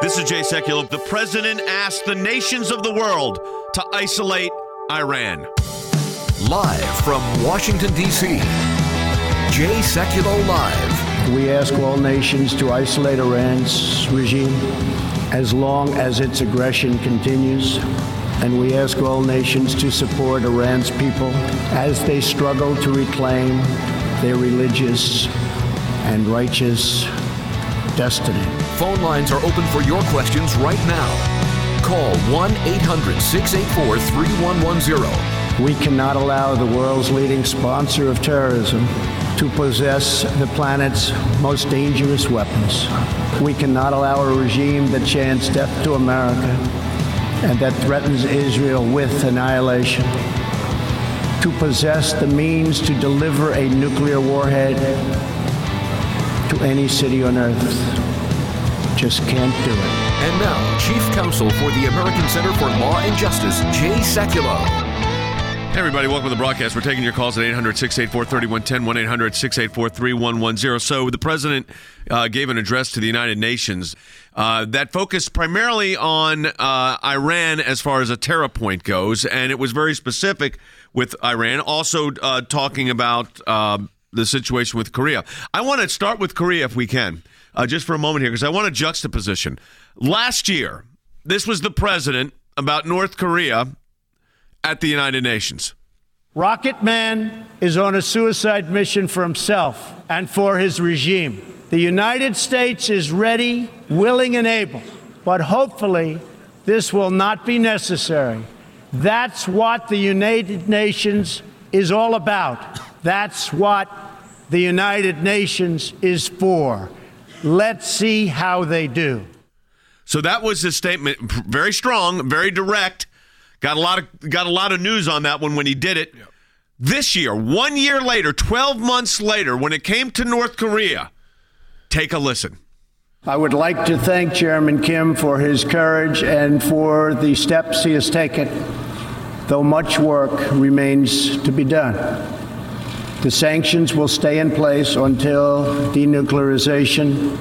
This is Jay Sekulow. The president asked the nations of the world to isolate Iran. Live from Washington, D.C., Jay Sekulow Live. We ask all nations to isolate Iran's regime as long as its aggression continues. And we ask all nations to support Iran's people as they struggle to reclaim their religious and righteous destiny. Phone lines are open for your questions right now. Call 1-800-684-3110. We cannot allow the world's leading sponsor of terrorism to possess the planet's most dangerous weapons. We cannot allow a regime that chants death to America and that threatens Israel with annihilation to possess the means to deliver a nuclear warhead to any city on earth. Just can't do it. And now, Chief Counsel for the American Center for Law and Justice, Jay Sekulow. Hey everybody, welcome to the broadcast. We're taking your calls at 800-684-3110, 1-800-684-3110. So the president gave an address to the United Nations that focused primarily on Iran as far as a terror point goes, and it was very specific with Iran, also talking about the situation with Korea. I want to start with Korea if we can, just for a moment here, because I want a juxtaposition. Last year, this was the president about North Korea at the United Nations. Rocket Man is on a suicide mission for himself and for his regime. The United States is ready, willing, and able, but hopefully this will not be necessary. That's what the United Nations is all about. That's what the United Nations is for. Let's see how they do. So that was his statement. Very strong, very direct. Got a lot of news on that one when he did it. Yep. This year, 1 year later, 12 months later, when it came to North Korea, take a listen. I would like to thank Chairman Kim for his courage and for the steps he has taken, though much work remains to be done. The sanctions will stay in place until denuclearization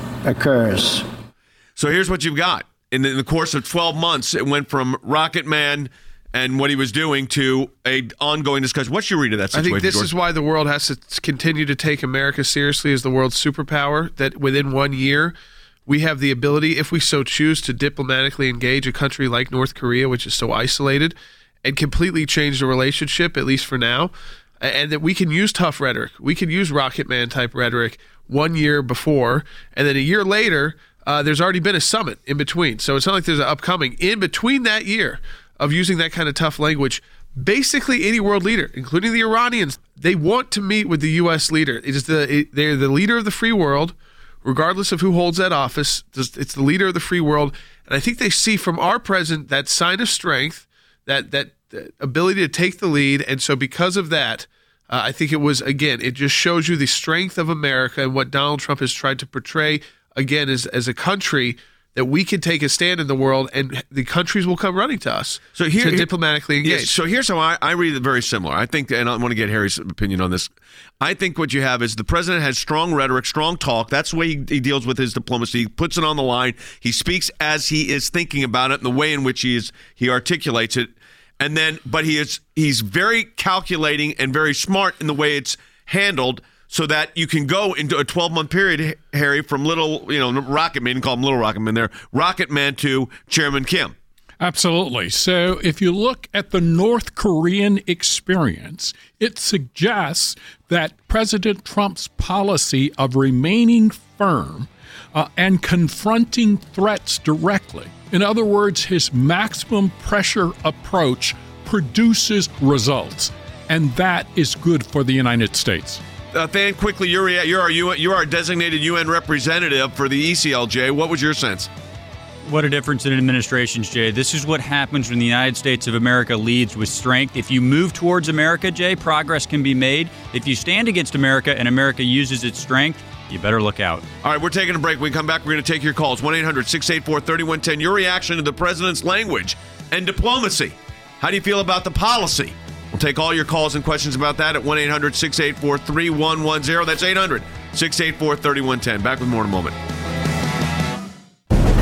occurs. So here's what you've got. In the course of 12 months, it went from Rocket Man and what he was doing to an ongoing discussion. What's your read of that situation, I think this George? is why the world has to continue to take America seriously as the world's superpower, that within 1 year, we have the ability, if we so choose, to diplomatically engage a country like North Korea, which is so isolated, and completely change the relationship, at least for now, and that we can use tough rhetoric. We can use Rocket Man-type rhetoric 1 year before, and then a year later, there's already been a summit in between. So it's not like there's an upcoming. In between that year of using that kind of tough language, basically any world leader, including the Iranians, they want to meet with the U.S. leader. They're the leader of the free world, regardless of who holds that office. It's the leader of the free world. And I think they see from our president that sign of strength, that ability to take the lead. And so because of that, I think it was, again, it just shows you the strength of America and what Donald Trump has tried to portray again, as a country, that we can take a stand in the world and the countries will come running to us to diplomatically engage. Yes, so here's how I read it very similar. I think, and I want to get Harry's opinion on this. I think what you have is the president has strong rhetoric, strong talk. That's the way he deals with his diplomacy. He puts it on the line. He speaks as he is thinking about it and the way in which he articulates it. And then, but he's very calculating and very smart in the way it's handled, so that you can go into a 12-month period, Harry, from Rocket Man, call him Little Rocket Man there, Rocket Man to Chairman Kim. Absolutely. So if you look at the North Korean experience, it suggests that President Trump's policy of remaining firm and confronting threats directly, in other words, his maximum pressure approach produces results, and that is good for the United States. Than, quickly, you're our designated UN representative for the ECLJ. What was your sense? What a difference in administrations, Jay. This is what happens when the United States of America leads with strength. If you move towards America, Jay, progress can be made. If you stand against America and America uses its strength, you better look out. All right, we're taking a break. When we come back, we're going to take your calls. 1-800-684-3110. Your reaction to the president's language and diplomacy. How do you feel about the policy? We'll take all your calls and questions about that at 1-800-684-3110. That's 800-684-3110. Back with more in a moment.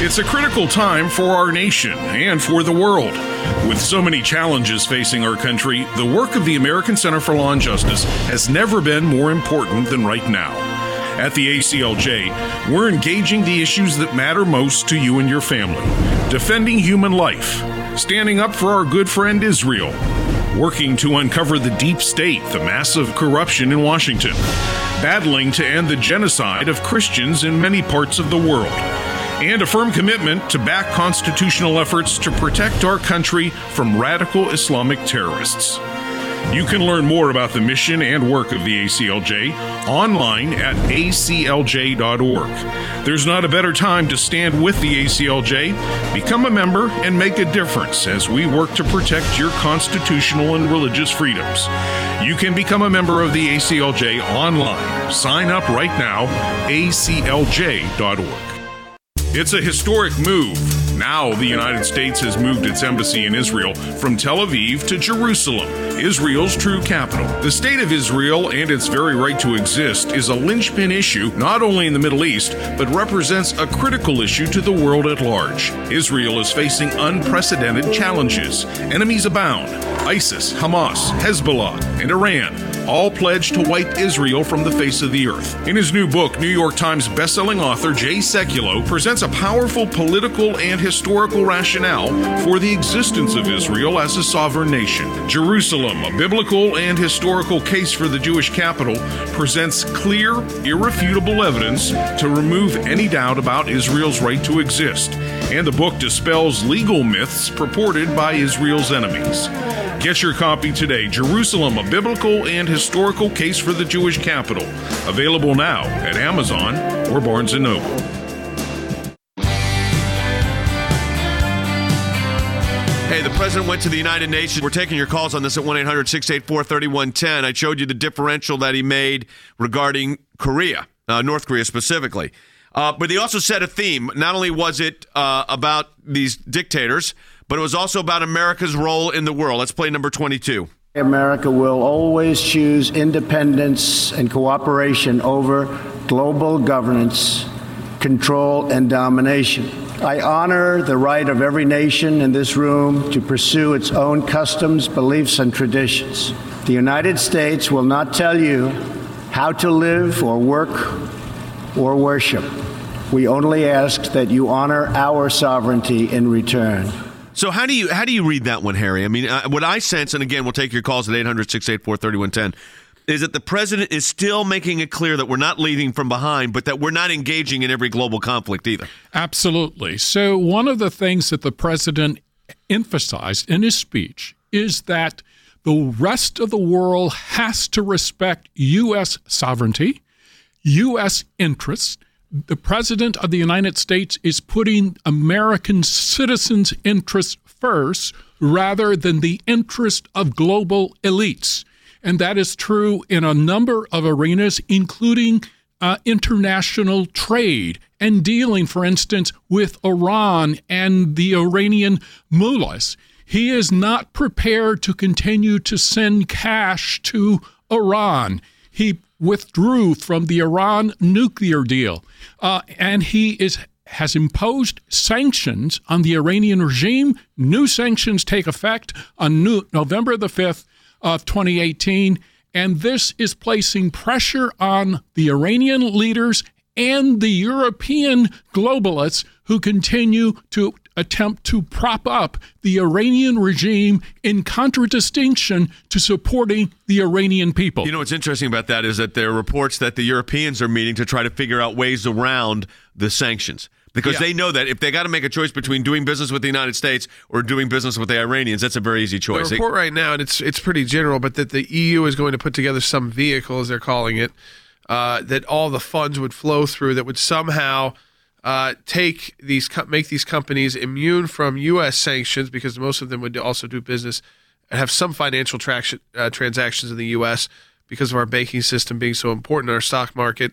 It's a critical time for our nation and for the world. With so many challenges facing our country, the work of the American Center for Law and Justice has never been more important than right now. At the ACLJ, we're engaging the issues that matter most to you and your family, defending human life, standing up for our good friend Israel, working to uncover the deep state, the massive corruption in Washington, battling to end the genocide of Christians in many parts of the world, and a firm commitment to back constitutional efforts to protect our country from radical Islamic terrorists. You can learn more about the mission and work of the ACLJ online at aclj.org. There's not a better time to stand with the ACLJ. Become a member and make a difference as we work to protect your constitutional and religious freedoms. You can become a member of the ACLJ online. Sign up right now, aclj.org. It's a historic move. Now the United States has moved its embassy in Israel from Tel Aviv to Jerusalem, Israel's true capital. The state of Israel and its very right to exist is a linchpin issue not only in the Middle East, but represents a critical issue to the world at large. Israel is facing unprecedented challenges. Enemies abound. ISIS, Hamas, Hezbollah, and Iran all pledged to wipe Israel from the face of the earth. In his new book, New York Times bestselling author Jay Sekulow presents a powerful political and historical rationale for the existence of Israel as a sovereign nation. Jerusalem, a biblical and historical case for the Jewish capital, presents clear, irrefutable evidence to remove any doubt about Israel's right to exist. And the book dispels legal myths purported by Israel's enemies. Get your copy today, Jerusalem, a biblical and historical case for the Jewish capital. Available now at Amazon or Barnes & Noble. Hey, the president went to the United Nations. We're taking your calls on this at 1-800-684-3110. I showed you the differential that he made regarding Korea, North Korea specifically. But he also set a theme. Not only was it about these dictators, but it was also about America's role in the world. Let's play number 22. America will always choose independence and cooperation over global governance, control, and domination. I honor the right of every nation in this room to pursue its own customs, beliefs, and traditions. The United States will not tell you how to live or work or worship. We only ask that you honor our sovereignty in return. So how do you read that one, Harry? I mean, what I sense, and again, we'll take your calls at 800-684-3110, is that the president is still making it clear that we're not leading from behind, but that we're not engaging in every global conflict either. Absolutely. So one of the things that the president emphasized in his speech is that the rest of the world has to respect U.S. sovereignty, U.S. interests. The president of the United States is putting American citizens' interests first rather than the interest of global elites. And that is true in a number of arenas, including international trade and dealing, for instance, with Iran and the Iranian mullahs. He is not prepared to continue to send cash to Iran. He withdrew from the Iran nuclear deal, and he has imposed sanctions on the Iranian regime. New sanctions take effect on November the 5th of 2018, and this is placing pressure on the Iranian leaders and the European globalists who continue to attempt to prop up the Iranian regime in contradistinction to supporting the Iranian people. You know what's interesting about that is that there are reports that the Europeans are meeting to try to figure out ways around the sanctions. Because they know that if they got to make a choice between doing business with the United States or doing business with the Iranians, that's a very easy choice. The report right now, and it's pretty general, but that the EU is going to put together some vehicle, as they're calling it, that all the funds would flow through that would somehow make these companies immune from U.S. sanctions, because most of them would also do business and have some financial transactions in the U.S. because of our banking system being so important in our stock market.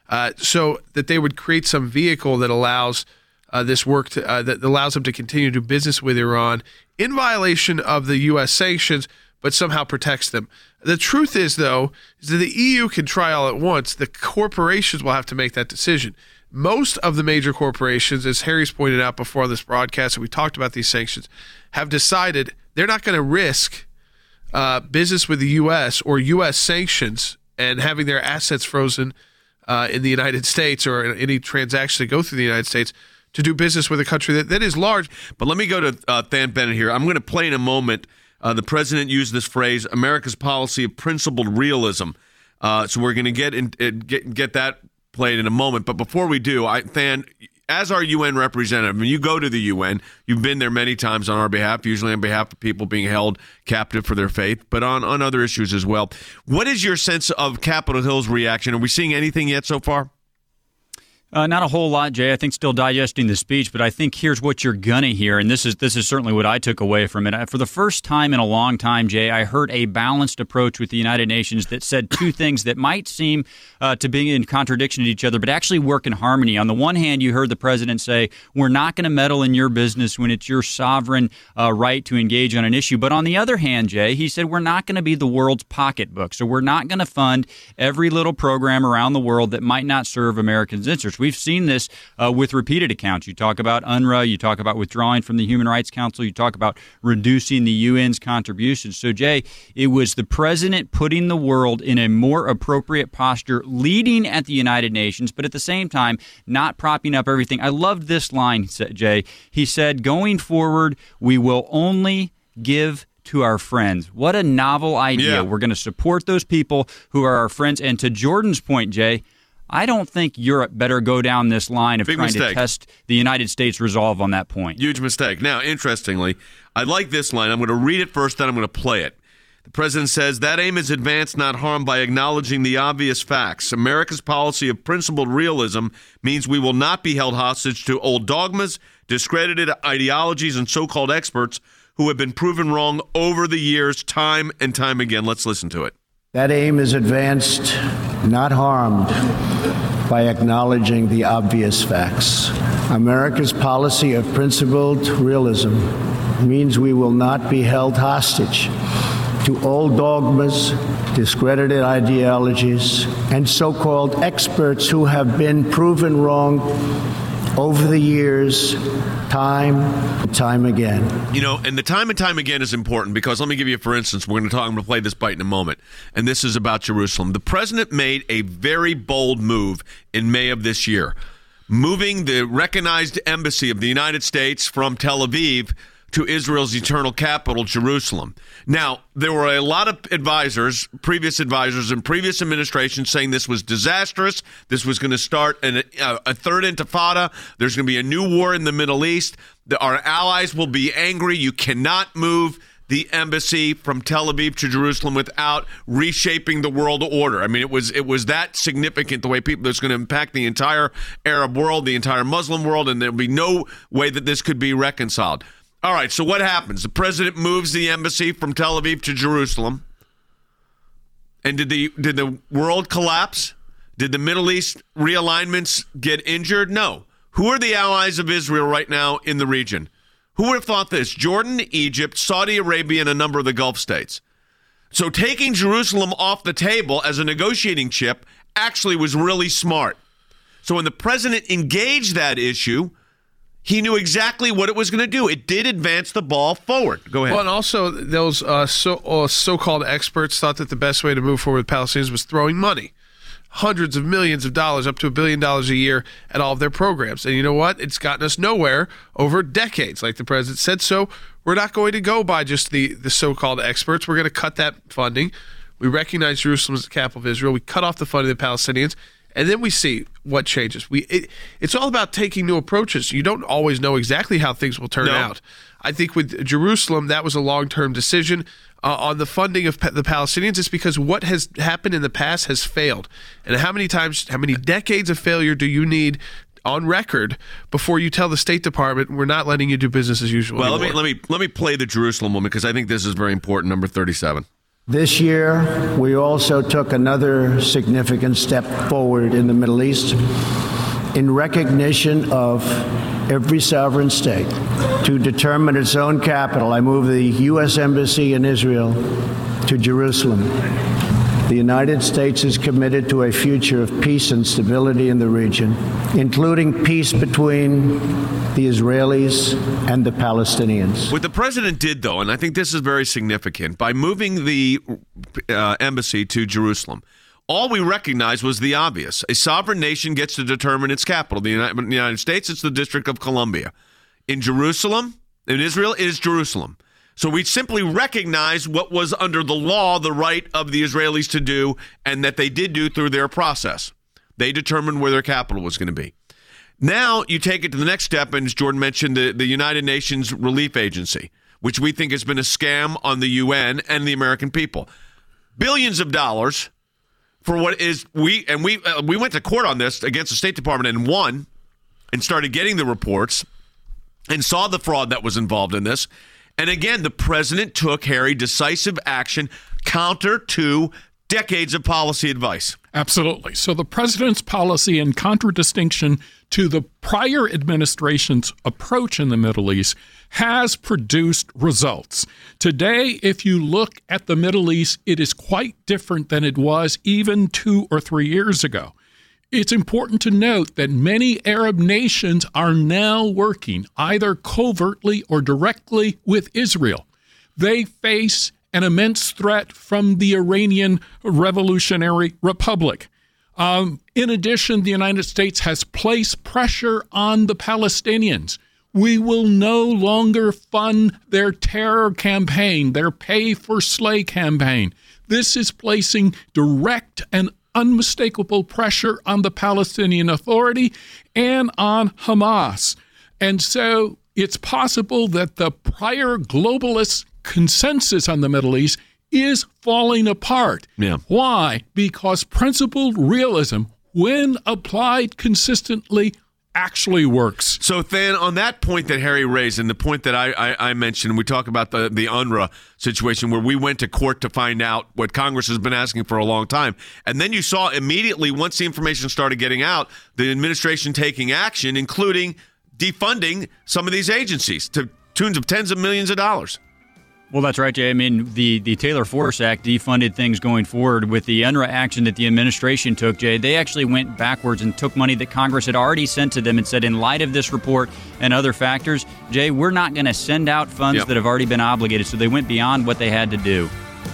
So that they would create some vehicle that allows this work to, that allows them to continue to do business with Iran in violation of the U.S. sanctions, but somehow protects them. The truth is, though, is that the EU can try all at once. The corporations will have to make that decision. most of the major corporations, as Harry's pointed out before on this broadcast, and we talked about these sanctions, have decided they're not going to risk business with the U.S. or U.S. sanctions and having their assets frozen in the United States or any transaction that go through the United States to do business with a country that is large. But let me go to Than Bennett here. I'm going to play in a moment. The president used this phrase, America's policy of principled realism. So we're going to get that played in a moment. But before we do, Than, as our UN representative, when you go to the UN, you've been there many times on our behalf, usually on behalf of people being held captive for their faith, but on other issues as well. What is your sense of Capitol Hill's reaction? Are we seeing anything yet so far? Not a whole lot, Jay. I think still digesting the speech, but I think here's what you're gonna hear, and this is certainly what I took away from it. For the first time in a long time, Jay, I heard a balanced approach with the United Nations that said two things that might seem to be in contradiction to each other, but actually work in harmony. On the one hand, you heard the president say, we're not going to meddle in your business when it's your sovereign right to engage on an issue. But on the other hand, Jay, he said, we're not going to be the world's pocketbook. So we're not going to fund every little program around the world that might not serve Americans' interests. We've seen this with repeated accounts. You talk about UNRWA, you talk about withdrawing from the Human Rights Council, you talk about reducing the UN's contributions. So, Jay, it was the president putting the world in a more appropriate posture, leading at the United Nations, but at the same time, not propping up everything. I loved this line, Jay. He said, going forward, we will only give to our friends. What a novel idea. Yeah. We're going to support those people who are our friends. And to Jordan's point, Jay, I don't think Europe better go down this line of trying to test the United States' resolve on that point. Huge mistake. Now, interestingly, I like this line. I'm going to read it first, then I'm going to play it. The president says, that aim is advanced, not harmed, by acknowledging the obvious facts. America's policy of principled realism means we will not be held hostage to old dogmas, discredited ideologies, and so-called experts who have been proven wrong over the years, time and time again. Let's listen to it. That aim is advanced, not harmed, by acknowledging the obvious facts. America's policy of principled realism means we will not be held hostage to old dogmas, discredited ideologies, and so-called experts who have been proven wrong over the years, time and time again. You know, and the time and time again is important because let me give you, for instance, I'm going to play this bite in a moment, and this is about Jerusalem. The president made a very bold move in May of this year, moving the recognized embassy of the United States from Tel Aviv to Israel's eternal capital, Jerusalem. Now, there were a lot of previous advisors in previous administrations saying this was disastrous. This was going to start a third intifada. There's going to be a new war in the Middle East. Our allies will be angry. You cannot move the embassy from Tel Aviv to Jerusalem without reshaping the world order. I mean, it was that significant, the way that's going to impact the entire Arab world, the entire Muslim world, and there'll be no way that this could be reconciled. All right, so what happens? The president moves the embassy from Tel Aviv to Jerusalem. And did the world collapse? Did the Middle East realignments get injured? No. Who are the allies of Israel right now in the region? Who would have thought this? Jordan, Egypt, Saudi Arabia, and a number of the Gulf states. So taking Jerusalem off the table as a negotiating chip actually was really smart. So when the president engaged that issue, he knew exactly what it was going to do. It did advance the ball forward. Go ahead. Well, and also those so-called experts thought that the best way to move forward with Palestinians was throwing money. Hundreds of millions of dollars, up to $1 billion a year at all of their programs. And you know what? It's gotten us nowhere over decades, like the president said. So we're not going to go by just the so-called experts. We're going to cut that funding. We recognize Jerusalem as the capital of Israel. We cut off the funding of the Palestinians. And then we see what changes. It's all about taking new approaches. You don't always know exactly how things will turn out. I think with Jerusalem, that was a long-term decision. On the funding of the Palestinians, it's because what has happened in the past has failed. And how many decades of failure do you need on record before you tell the State Department we're not letting you do business as usual? Well, let me play the Jerusalem woman because I think this is very important. Number 37. This year, we also took another significant step forward in the Middle East in recognition of every sovereign state to determine its own capital. I moved the U.S. Embassy in Israel to Jerusalem. The United States is committed to a future of peace and stability in the region, including peace between the Israelis and the Palestinians. What the president did, though, and I think this is very significant, by moving the embassy to Jerusalem, all we recognized was the obvious. A sovereign nation gets to determine its capital. The United States, it's the District of Columbia. In Jerusalem, in Israel, it is Jerusalem. So we simply recognize what was under the law, the right of the Israelis to do, and that they did do through their process. They determined where their capital was going to be. Now you take it to the next step, and as Jordan mentioned, the United Nations Relief Agency, which we think has been a scam on the UN and the American people. Billions of dollars for what is we went to court on this against the State Department and won, and started getting the reports and saw the fraud that was involved in this. And again, the president took, Harry, decisive action counter to decades of policy advice. Absolutely. So the president's policy, in contradistinction to the prior administration's approach in the Middle East, has produced results. Today, if you look at the Middle East, it is quite different than it was even 2 or 3 years ago. It's important to note that many Arab nations are now working either covertly or directly with Israel. They face an immense threat from the Iranian Revolutionary Republic. In addition, the United States has placed pressure on the Palestinians. We will no longer fund their terror campaign, their pay-for-slay campaign. This is placing direct and unmistakable pressure on the Palestinian Authority and on Hamas. And so it's possible that the prior globalist consensus on the Middle East is falling apart. Yeah. Why? Because principled realism, when applied consistently, actually works. So then on that point that Harry raised and the point that I mentioned, we talk about the UNRWA situation where we went to court to find out what Congress has been asking for a long time. And then you saw immediately, once the information started getting out, the administration taking action, including defunding some of these agencies to tunes of tens of millions of dollars. Well, that's right, Jay. I mean, the Taylor Force Act defunded things going forward. With the UNRWA action that the administration took, Jay, they actually went backwards and took money that Congress had already sent to them and said, in light of this report and other factors, Jay, we're not going to send out funds that have already been obligated. So they went beyond what they had to do.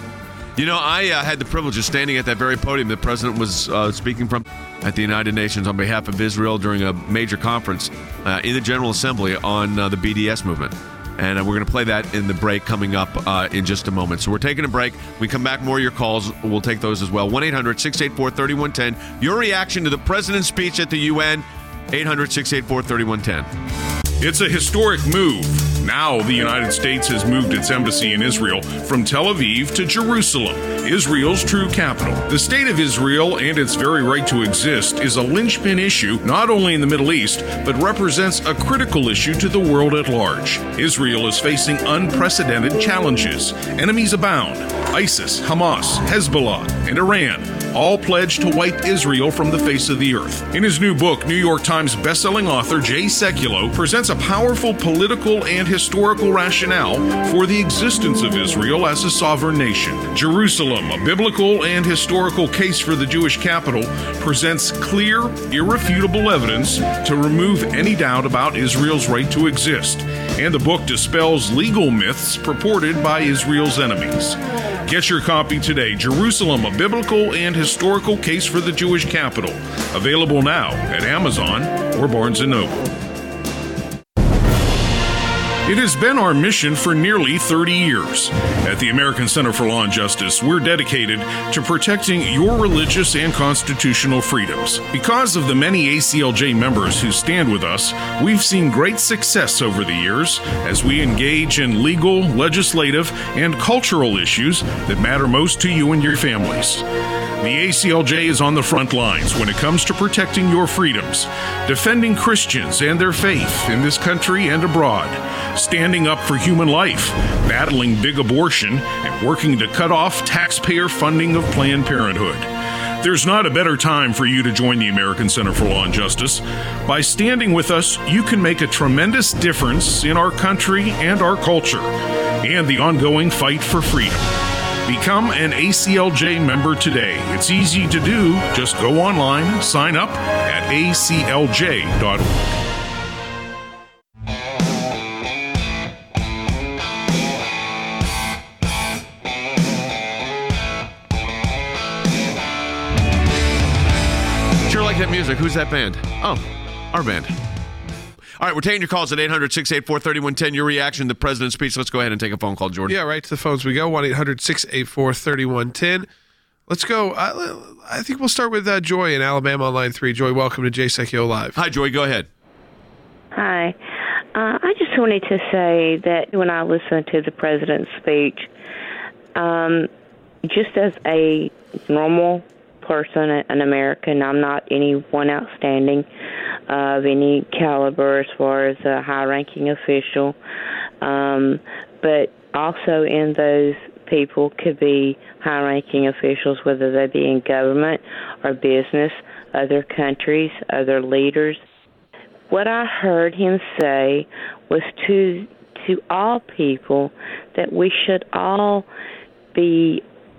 You know, I had the privilege of standing at that very podium the president was speaking from at the United Nations on behalf of Israel during a major conference in the General Assembly on the BDS movement. And we're going to play that in the break coming up in just a moment. So we're taking a break. When we come back, more of your calls. We'll take those as well. 1-800-684-3110. Your reaction to the president's speech at the UN, 800-684-3110. It's a historic move. Now the United States has moved its embassy in Israel from Tel Aviv to Jerusalem, Israel's true capital. The state of Israel and its very right to exist is a linchpin issue not only in the Middle East, but represents a critical issue to the world at large. Israel is facing unprecedented challenges. Enemies abound. ISIS, Hamas, Hezbollah, and Iran all pledged to wipe Israel from the face of the earth. In his new book, New York Times bestselling author Jay Sekulow presents a powerful political and historical rationale for the existence of Israel as a sovereign nation. Jerusalem, a biblical and historical case for the Jewish capital, presents clear, irrefutable evidence to remove any doubt about Israel's right to exist. And the book dispels legal myths purported by Israel's enemies. Get your copy today, Jerusalem, a biblical and historical case for the Jewish capital. Available now at Amazon or Barnes & Noble. It has been our mission for nearly 30 years. At the American Center for Law and Justice, we're dedicated to protecting your religious and constitutional freedoms. Because of the many ACLJ members who stand with us, we've seen great success over the years as we engage in legal, legislative, and cultural issues that matter most to you and your families. The ACLJ is on the front lines when it comes to protecting your freedoms, defending Christians and their faith in this country and abroad, standing up for human life, battling big abortion, and working to cut off taxpayer funding of Planned Parenthood. There's not a better time for you to join the American Center for Law and Justice. By standing with us, you can make a tremendous difference in our country and our culture, and the ongoing fight for freedom. Become an ACLJ member today. It's easy to do. Just go online, sign up at aclj.org. Sure like that music. Who's that band? Oh, our band. All right, we're taking your calls at 800-684-3110. Your reaction to the president's speech. Let's go ahead and take a phone call, Jordan. Yeah, right to the phones we go, 1-800-684-3110. Let's go. I think we'll start with Joy in Alabama on line 3. Joy, welcome to JSECO Live. Hi, Joy. Go ahead. Hi. I just wanted to say that when I listened to the president's speech, just as a normal person, an American, I'm not anyone outstanding of any caliber as far as a high-ranking official, but also in those people could be high-ranking officials, whether they be in government or business, other countries, other leaders. What I heard him say was to all people that we should all be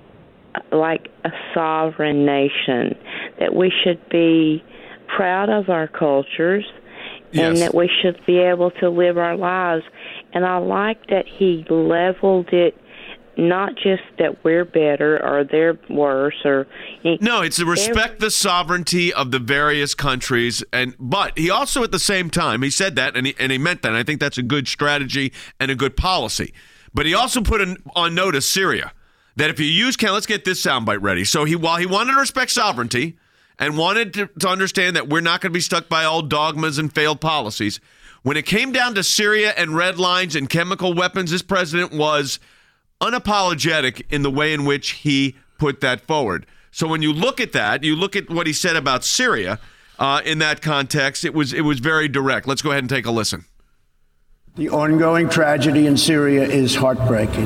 like a sovereign nation, that we should be proud of our cultures, and that we should be able to live our lives. And I like that he leveled it, not just that we're better or they're worse. No, it's to respect the sovereignty of the various countries. But he also, at the same time, he said that, and he meant that. And I think that's a good strategy and a good policy. But he also put on notice Syria, that if you use, let's get this soundbite ready. So while he wanted to respect sovereignty and wanted to understand that we're not going to be stuck by old dogmas and failed policies, when it came down to Syria and red lines and chemical weapons, this president was unapologetic in the way in which he put that forward. So when you look at that, you look at what he said about Syria in that context, it was very direct. Let's go ahead and take a listen. The ongoing tragedy in Syria is heartbreaking.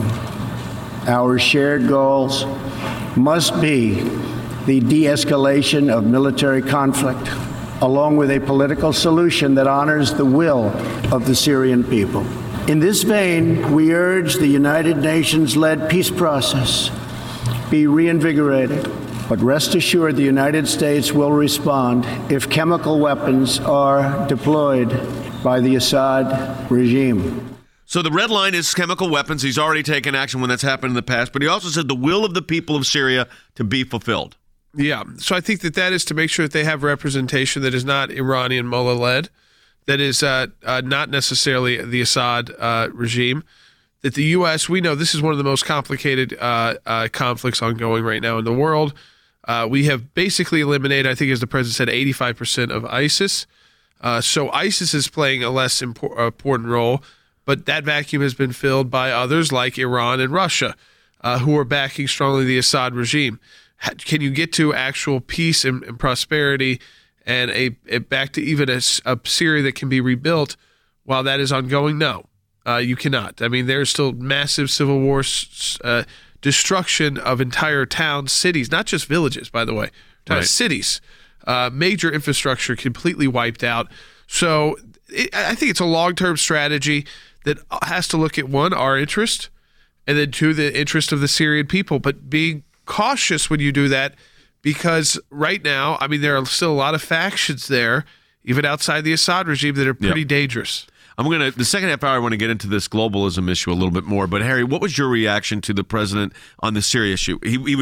Our shared goals must be the de-escalation of military conflict, along with a political solution that honors the will of the Syrian people. In this vein, we urge the United Nations-led peace process be reinvigorated, but rest assured the United States will respond if chemical weapons are deployed by the Assad regime. So the red line is chemical weapons. He's already taken action when that's happened in the past, but he also said the will of the people of Syria to be fulfilled. Yeah, so I think that is to make sure that they have representation that is not Iranian mullah-led, that is not necessarily the Assad regime, that the U.S., we know this is one of the most complicated conflicts ongoing right now in the world. We have basically eliminated, I think as the president said, 85% of ISIS. So ISIS is playing a less important role, but that vacuum has been filled by others like Iran and Russia, who are backing strongly the Assad regime. Can you get to actual peace and prosperity and a back to even a Syria that can be rebuilt while that is ongoing? No, you cannot. I mean, there's still massive civil war, destruction of entire towns, cities, not just villages, by the way, cities, major infrastructure completely wiped out. So I think it's a long-term strategy that has to look at, one, our interest, and then two, the interest of the Syrian people, but being cautious when you do that, because right now, I mean, there are still a lot of factions there, even outside the Assad regime, that are pretty dangerous. The second half hour, I want to get into this globalism issue a little bit more. But Harry, what was your reaction to the president on the Syria issue?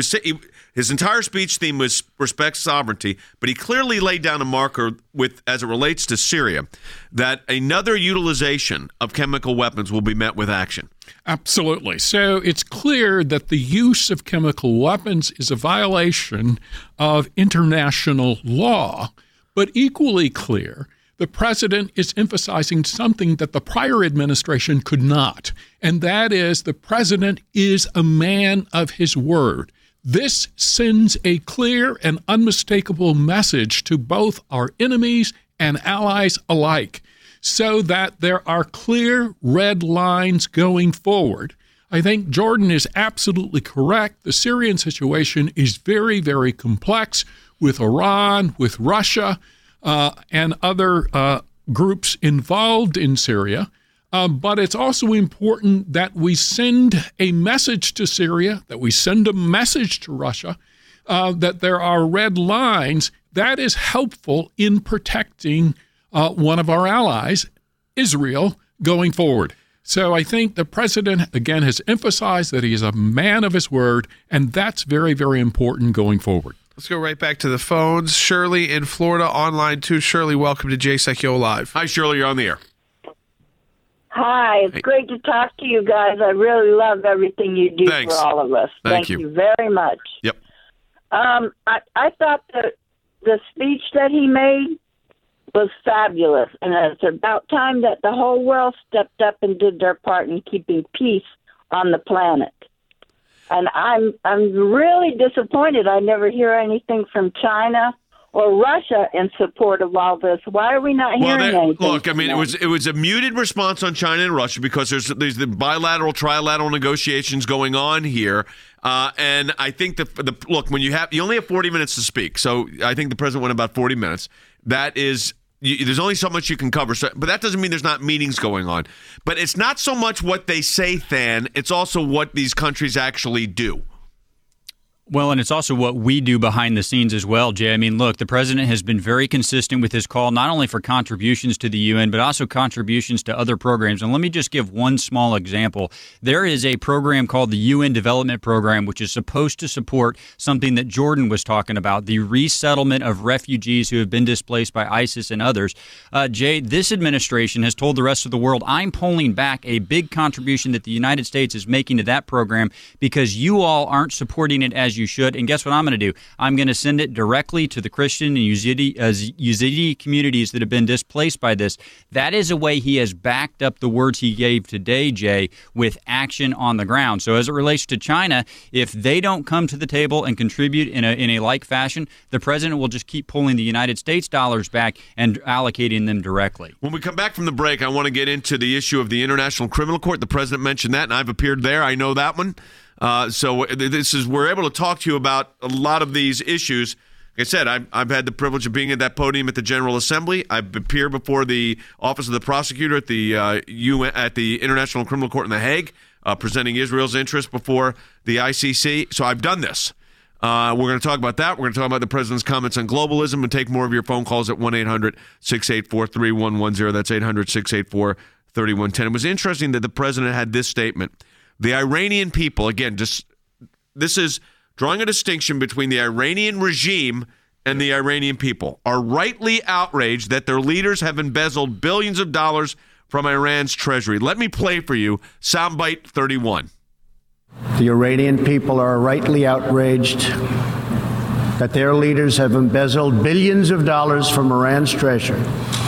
His entire speech theme was respect sovereignty, but he clearly laid down a marker as it relates to Syria, that another utilization of chemical weapons will be met with action. Absolutely. So it's clear that the use of chemical weapons is a violation of international law, but equally clear, the president is emphasizing something that the prior administration could not, and that is the president is a man of his word. This sends a clear and unmistakable message to both our enemies and allies alike, so that there are clear red lines going forward. I think Jordan is absolutely correct. The Syrian situation is very, very complex with Iran, with Russia, and other groups involved in Syria. But it's also important that we send a message to Syria, that we send a message to Russia, that there are red lines. That is helpful in protecting one of our allies, Israel, going forward. So I think the president, again, has emphasized that he is a man of his word, and that's very, very important going forward. Let's go right back to the phones. Shirley in Florida, online too. Shirley, welcome to Jay Sekulow Live. Hi, Shirley. You're on the air. Hi, it's great to talk to you guys. I really love everything you do Thanks. for all of us. Thank you very much. Yep. I thought the speech that he made was fabulous, and it's about time that the whole world stepped up and did their part in keeping peace on the planet. And I'm really disappointed. I never hear anything from China or Russia in support of all this. Why are we not hearing anything? Look, I mean, it was a muted response on China and Russia because there's the bilateral, trilateral negotiations going on here, and I think look, when you only have 40 minutes to speak, so I think the president went about 40 minutes. That is. There's only so much you can cover, but that doesn't mean there's not meetings going on. But it's not so much what they say, Than, it's also what these countries actually do. Well, and it's also what we do behind the scenes as well, Jay. I mean, look, the president has been very consistent with his call, not only for contributions to the UN, but also contributions to other programs. And let me just give one small example. There is a program called the UN Development Program, which is supposed to support something that Jordan was talking about, the resettlement of refugees who have been displaced by ISIS and others. Jay, this administration has told the rest of the world, I'm pulling back a big contribution that the United States is making to that program because you all aren't supporting it as you should. And guess what I'm going to do? I'm going to send it directly to the Christian and Yazidi communities that have been displaced by this. That is a way he has backed up the words he gave today, Jay, with action on the ground. So as it relates to China, if they don't come to the table and contribute in a like fashion, the president will just keep pulling the United States dollars back and allocating them directly. When we come back from the break, I want to get into the issue of the International Criminal Court. The president mentioned that, and I've appeared there. I know that one. So we're able to talk to you about a lot of these issues. Like I said, I've had the privilege of being at that podium at the General Assembly. I've appeared before the Office of the Prosecutor at the UN, at the International Criminal Court in The Hague, presenting Israel's interest before the ICC. So I've done this. We're going to talk about that. We're going to talk about the president's comments on globalism and take more of your phone calls at 1-800-684-3110. That's 800-684-3110. It was interesting that the president had this statement. The Iranian people, again, this is drawing a distinction between the Iranian regime and the Iranian people, are rightly outraged that their leaders have embezzled billions of dollars from Iran's treasury. Let me play for you soundbite 31. The Iranian people are rightly outraged that their leaders have embezzled billions of dollars from Iran's treasury,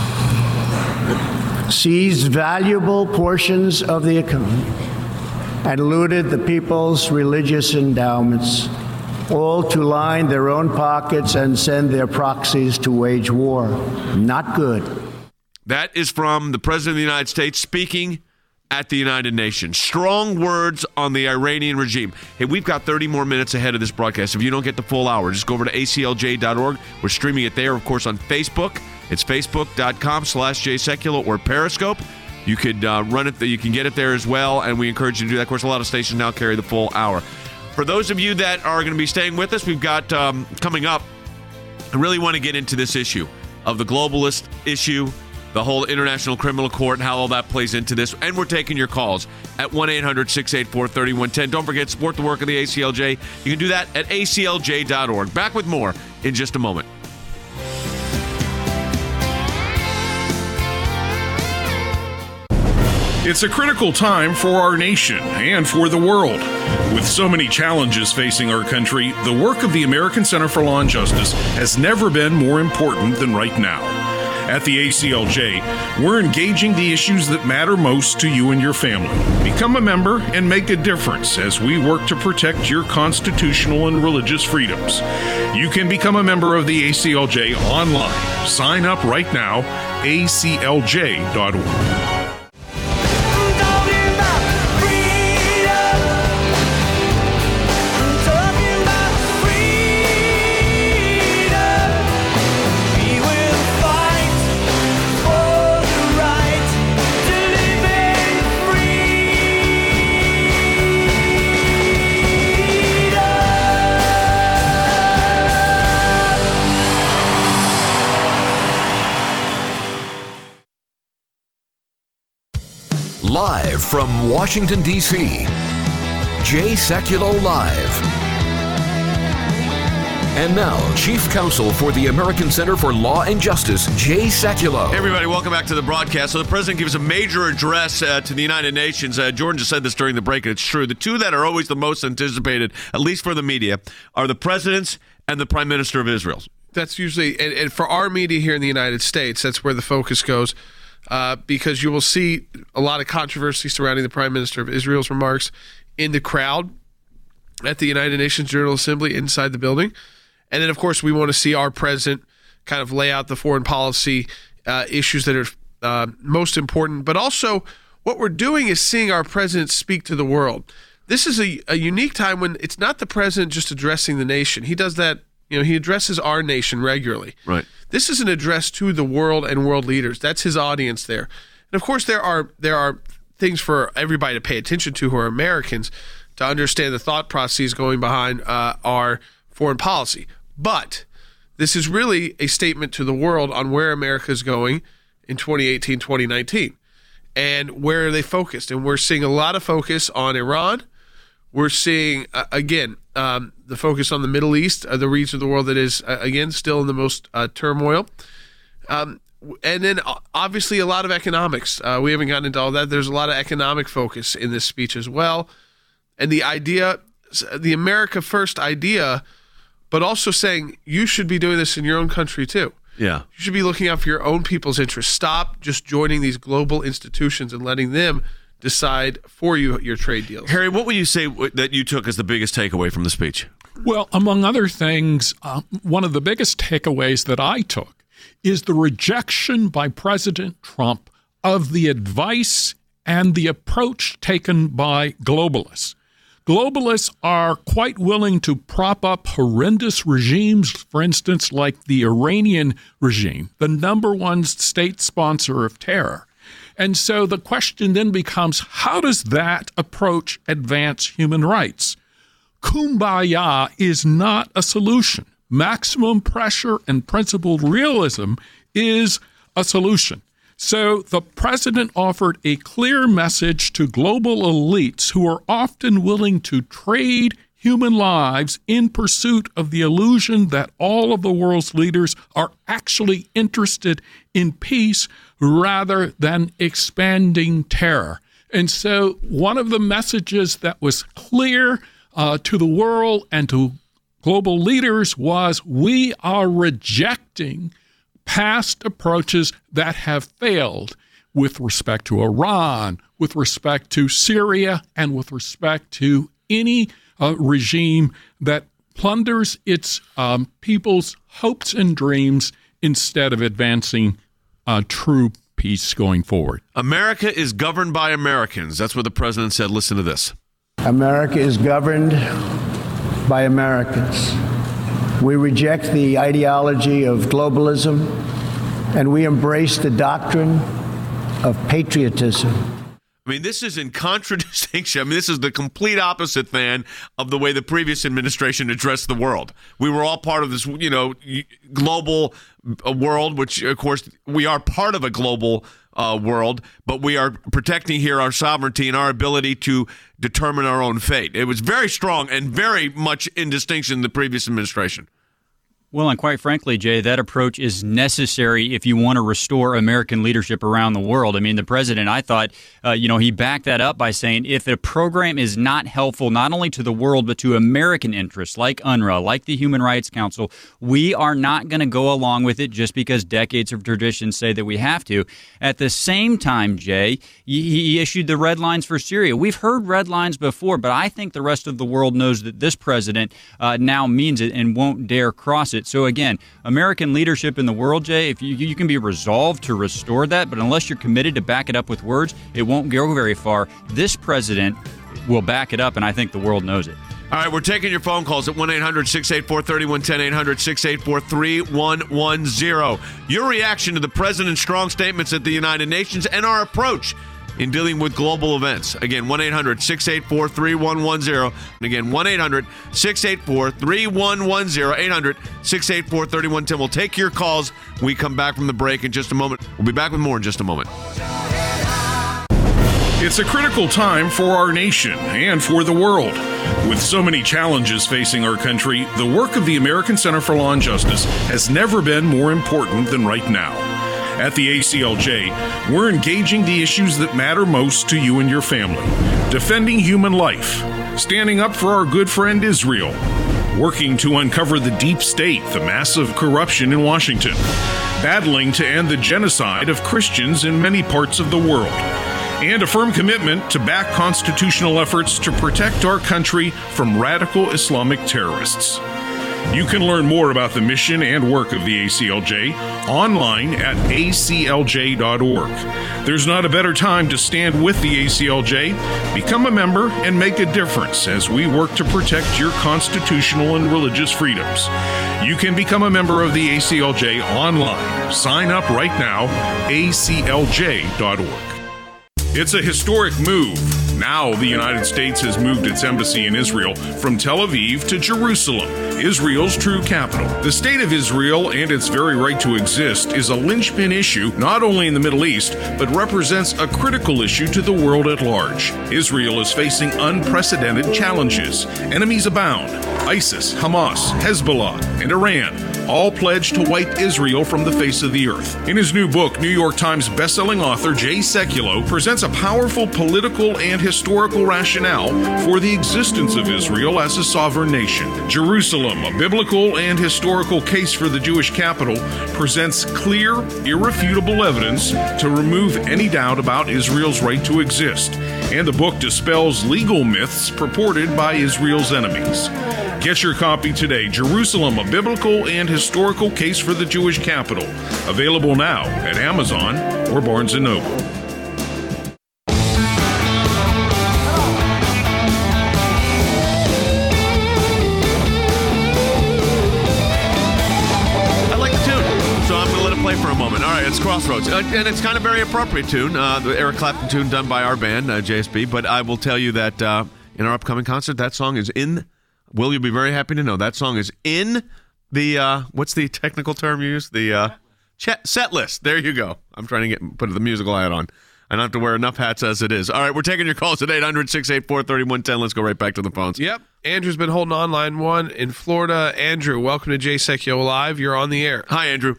seized valuable portions of the economy, and looted the people's religious endowments, all to line their own pockets and send their proxies to wage war. Not good. That is from the President of the United States speaking at the United Nations. Strong words on the Iranian regime. Hey, we've got 30 more minutes ahead of this broadcast. If you don't get the full hour, just go over to aclj.org. We're streaming it there, of course, on Facebook. It's facebook.com/JSekulow or Periscope. You could run it. You can get it there as well, and we encourage you to do that. Of course, a lot of stations now carry the full hour. For those of you that are going to be staying with us, we've got coming up, I really want to get into this issue of the globalist issue, the whole International Criminal Court, and how all that plays into this. And we're taking your calls at 1-800-684-3110. Don't forget, support the work of the ACLJ. You can do that at aclj.org. Back with more in just a moment. It's a critical time for our nation and for the world. With so many challenges facing our country, the work of the American Center for Law and Justice has never been more important than right now. At the ACLJ, we're engaging the issues that matter most to you and your family. Become a member and make a difference as we work to protect your constitutional and religious freedoms. You can become a member of the ACLJ online. Sign up right now, aclj.org. Live from Washington, D.C., Jay Sekulow Live. And now, Chief Counsel for the American Center for Law and Justice, Jay Sekulow. Hey everybody, welcome back to the broadcast. So the president gives a major address to the United Nations. Jordan just said this during the break, and it's true. The two that are always the most anticipated, at least for the media, are the presidents and the prime minister of Israel. That's usually, and for our media here in the United States, that's where the focus goes, because you will see a lot of controversy surrounding the prime minister of Israel's remarks in the crowd at the United Nations General Assembly inside the building. And then, of course, we want to see our president kind of lay out the foreign policy issues that are most important. But also, what we're doing is seeing our president speak to the world. This is a unique time when it's not the president just addressing the nation. He does that, he addresses our nation regularly. Right. This is an address to the world and world leaders. That's his audience there. And, of course, there are things for everybody to pay attention to who are Americans to understand the thought processes going behind our foreign policy. But this is really a statement to the world on where America is going in 2018, 2019, and where are they focused. And we're seeing a lot of focus on Iran. We're seeing, the focus on the Middle East, the region of the world that is, again, still in the most turmoil. And then, obviously, a lot of economics. We haven't gotten into all that. There's a lot of economic focus in this speech as well. And the idea, the America First idea, but also saying you should be doing this in your own country too. Yeah. You should be looking out for your own people's interests. Stop just joining these global institutions and letting them decide for you your trade deals. Harry, what would you say that you took as the biggest takeaway from the speech? Well, among other things, one of the biggest takeaways that I took is the rejection by President Trump of the advice and the approach taken by globalists. Globalists are quite willing to prop up horrendous regimes, for instance, like the Iranian regime, the number one state sponsor of terror. And so the question then becomes, how does that approach advance human rights? Kumbaya is not a solution. Maximum pressure and principled realism is a solution. So the president offered a clear message to global elites who are often willing to trade human lives in pursuit of the illusion that all of the world's leaders are actually interested in peace rather than expanding terror. And so one of the messages that was clear to the world and to global leaders was, we are rejecting past approaches that have failed with respect to Iran, with respect to Syria, and with respect to any regime that plunders its people's hopes and dreams instead of advancing true peace going forward. America is governed by Americans. That's what the president said. Listen to this. America is governed by Americans. We reject the ideology of globalism, and we embrace the doctrine of patriotism. I mean, this is in contradistinction. I mean, this is the complete opposite, then, of the way the previous administration addressed the world. We were all part of this, global world, which, of course, we are part of a global world, but we are protecting here our sovereignty and our ability to determine our own fate. It was very strong and very much in distinction in the previous administration. Well, and quite frankly, Jay, that approach is necessary if you want to restore American leadership around the world. I mean, the president, I thought, he backed that up by saying if a program is not helpful not only to the world but to American interests like UNRWA, like the Human Rights Council, we are not going to go along with it just because decades of tradition say that we have to. At the same time, Jay, he issued the red lines for Syria. We've heard red lines before, but I think the rest of the world knows that this president now means it and won't dare cross it. So again, American leadership in the world, Jay, if you can be resolved to restore that, but unless you're committed to back it up with words, it won't go very far. This president will back it up, and I think the world knows it. All right, we're taking your phone calls at 1-800-684-3110, 800-684-3110. Your reaction to the president's strong statements at the United Nations and our approach in dealing with global events. Again, 1-800-684-3110. And again, 1-800-684-3110, 800-684-3110. We'll take your calls when we come back from the break in just a moment. We'll be back with more in just a moment. It's a critical time for our nation and for the world. With so many challenges facing our country, the work of the American Center for Law and Justice has never been more important than right now. At the ACLJ, we're engaging the issues that matter most to you and your family. Defending human life, standing up for our good friend Israel, working to uncover the deep state, the massive corruption in Washington, battling to end the genocide of Christians in many parts of the world, and a firm commitment to back constitutional efforts to protect our country from radical Islamic terrorists. You can learn more about the mission and work of the ACLJ online at aclj.org. There's not a better time to stand with the ACLJ. Become a member and make a difference as we work to protect your constitutional and religious freedoms. You can become a member of the ACLJ online. Sign up right now, aclj.org. It's a historic move. Now the United States has moved its embassy in Israel from Tel Aviv to Jerusalem, Israel's true capital. The state of Israel and its very right to exist is a linchpin issue not only in the Middle East, but represents a critical issue to the world at large. Israel is facing unprecedented challenges. Enemies abound. ISIS, Hamas, Hezbollah, and Iran all pledged to wipe Israel from the face of the earth. In his new book, New York Times bestselling author Jay Sekulow presents a powerful political and historical rationale for the existence of Israel as a sovereign nation. Jerusalem, a biblical and historical case for the Jewish capital, presents clear, irrefutable evidence to remove any doubt about Israel's right to exist. And the book dispels legal myths purported by Israel's enemies. Get your copy today, Jerusalem, a biblical and historical case for the Jewish capital. Available now at Amazon or Barnes & Noble. For a moment. All right, it's Crossroads. And it's kind of very appropriate tune, the Eric Clapton tune done by our band, JSB. But I will tell you that in our upcoming concert, that song is in, Will, you'll be very happy to know, that song is in the, what's the technical term you use? The set list. There you go. I'm trying to put the musical hat on. I don't have to wear enough hats as it is. All right, we're taking your calls at 800-684-3110. Let's go right back to the phones. Yep. Andrew's been holding on line one in Florida. Andrew, welcome to Jay Sekulow Live. You're on the air. Hi, Andrew.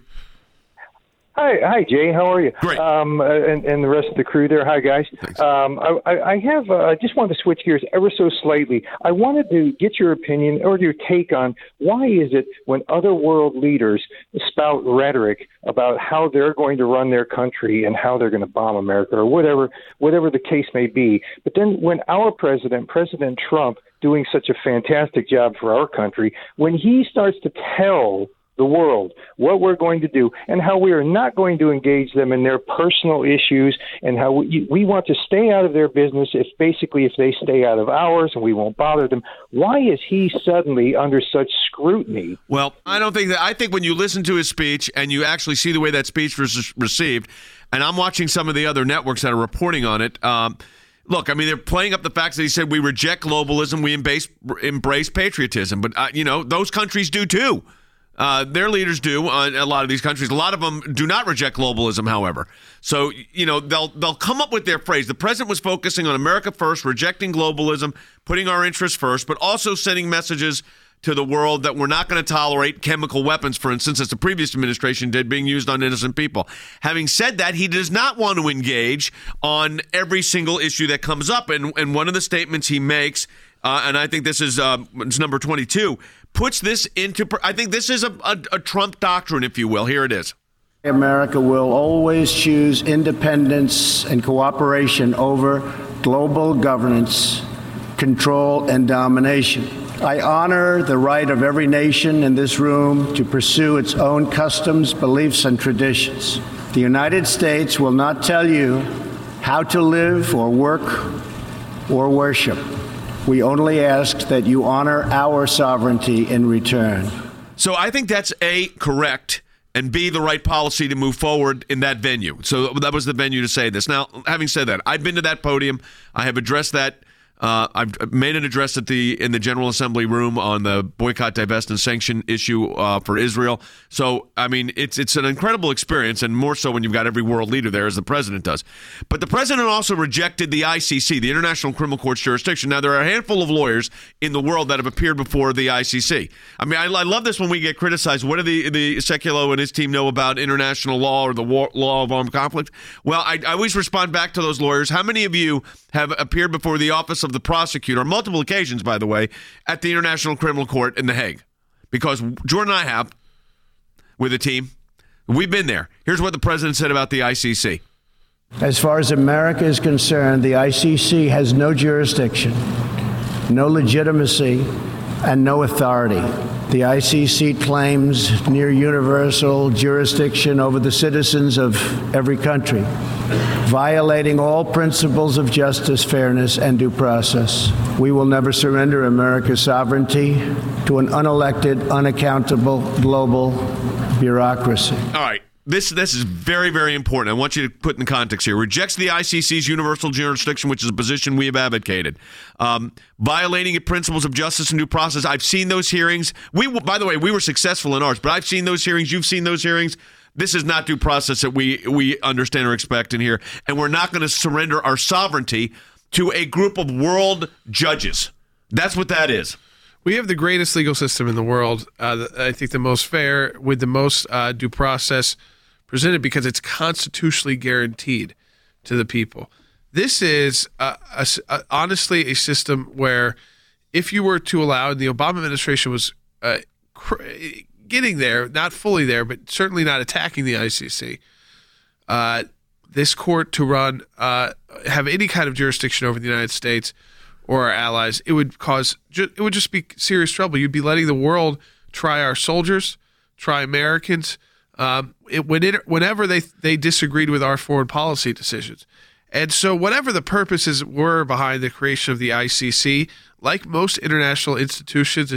Hi, Jay. How are you? Great. And the rest of the crew there. Hi, guys. Thanks. I just wanted to switch gears ever so slightly. I wanted to get your opinion or your take on why is it when other world leaders spout rhetoric about how they're going to run their country and how they're going to bomb America or whatever the case may be, but then when our President Trump, doing such a fantastic job for our country, when he starts to tell the world what we're going to do and how we are not going to engage them in their personal issues and how we want to stay out of their business if they stay out of ours and we won't bother them. Why is he suddenly under such scrutiny? Well, I don't think that. I think when you listen to his speech and you actually see the way that speech was received, and I'm watching some of the other networks that are reporting on it, look, I mean, they're playing up the facts that he said we reject globalism, we embrace patriotism. But, those countries do too. Their leaders do, a lot of these countries. A lot of them do not reject globalism, however. So, they'll come up with their phrase. The president was focusing on America first, rejecting globalism, putting our interests first, but also sending messages to the world that we're not going to tolerate chemical weapons, for instance, as the previous administration did, being used on innocent people. Having said that, he does not want to engage on every single issue that comes up. And one of the statements he makes, and I think this is it's number 22, puts this into, I think this is a Trump doctrine, if you will. Here it is. America will always choose independence and cooperation over global governance, control, and domination. I honor the right of every nation in this room to pursue its own customs, beliefs, and traditions. The United States will not tell you how to live or work or worship. We only ask that you honor our sovereignty in return. So I think that's A, correct, and B, the right policy to move forward in that venue. So that was the venue to say this. Now, having said that, I've been to that podium. I have addressed that I've made an address in the General Assembly room on the boycott, divest, and sanction issue for Israel. So, I mean, it's an incredible experience, and more so when you've got every world leader there, as the president does. But the president also rejected the ICC, the International Criminal Court's jurisdiction. Now, there are a handful of lawyers in the world that have appeared before the ICC. I mean, I love this when we get criticized. What do the Sekulow and his team know about international law or the law of armed conflict? Well, I always respond back to those lawyers. How many of you have appeared before the office of the prosecutor, on multiple occasions, by the way, at the International Criminal Court in The Hague? Because Jordan and I have, with a team. We've been there. Here's what the president said about the ICC. As far as America is concerned, the ICC has no jurisdiction, no legitimacy, and no authority. The ICC claims near universal jurisdiction over the citizens of every country, violating all principles of justice, fairness, and due process. We will never surrender America's sovereignty to an unelected, unaccountable global bureaucracy. All right. This is very, very important. I want you to put in context here. Rejects the ICC's universal jurisdiction, which is a position we have advocated. Violating the principles of justice and due process. I've seen those hearings. By the way, we were successful in ours, but I've seen those hearings. You've seen those hearings. This is not due process that we understand or expect in here. And we're not going to surrender our sovereignty to a group of world judges. That's what that is. We have the greatest legal system in the world. I think the most fair, with the most due process presented, because it's constitutionally guaranteed to the people. This is honestly a system where, if you were to allow, and the Obama administration was getting there, not fully there, but certainly not attacking the ICC, this court to run, have any kind of jurisdiction over the United States or our allies, it would just be serious trouble. You'd be letting the world try our soldiers, try Americans, whenever they disagreed with our foreign policy decisions. And so whatever the purposes were behind the creation of the ICC, like most international institutions,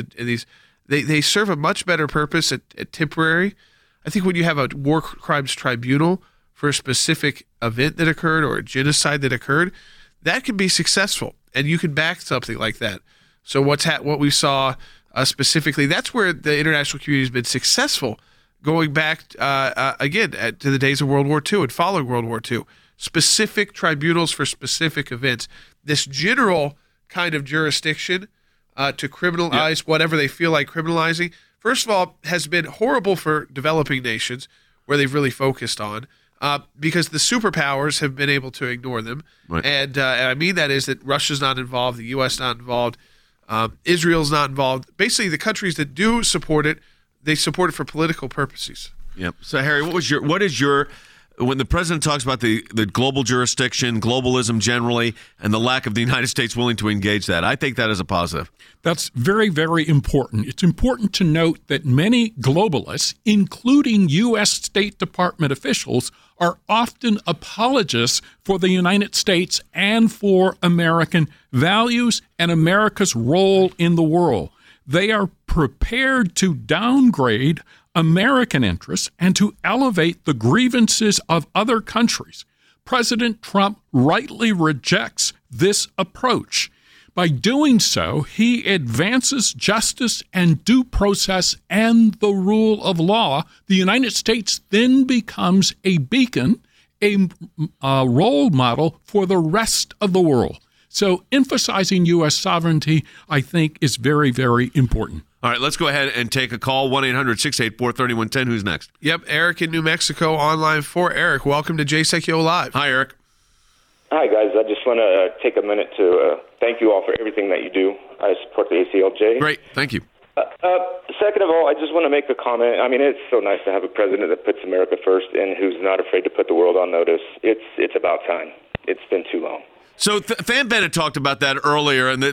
they serve a much better purpose at temporary. I think when you have a war crimes tribunal for a specific event that occurred or a genocide that occurred, that can be successful, and you can back something like that. So what we saw specifically, that's where the international community has been successful, going back again to the days of World War II and following World War II. Specific tribunals for specific events. This general kind of jurisdiction to criminalize whatever they feel like criminalizing, first of all, has been horrible for developing nations where they've really focused on, because the superpowers have been able to ignore them. Right. And I mean that is that Russia's not involved, the U.S. not involved, Israel's not involved. Basically, the countries that do support it, they support it for political purposes. Yep. So, Harry, what is your when the president talks about the global jurisdiction, globalism generally, and the lack of the United States willing to engage that, I think that is a positive. That's very, very important. It's important to note that many globalists, including U.S. State Department officials, are often apologists for the United States and for American values and America's role in the world. They are prepared to downgrade American interests and to elevate the grievances of other countries. President Trump rightly rejects this approach. By doing so, he advances justice and due process and the rule of law. The United States then becomes a beacon, a role model for the rest of the world. So emphasizing U.S. sovereignty, I think, is very, very important. All right, let's go ahead and take a call. 1-800-684-3110. Who's next? Yep, Eric in New Mexico, online for Eric. Welcome to Jay Sekulow Live. Hi, Eric. Hi, guys. I just want to take a minute to thank you all for everything that you do. I support the ACLJ. Great. Thank you. Second of all, I just want to make a comment. I mean, it's so nice to have a president that puts America first and who's not afraid to put the world on notice. It's about time. It's been too long. So Fan Bennett talked about that earlier, and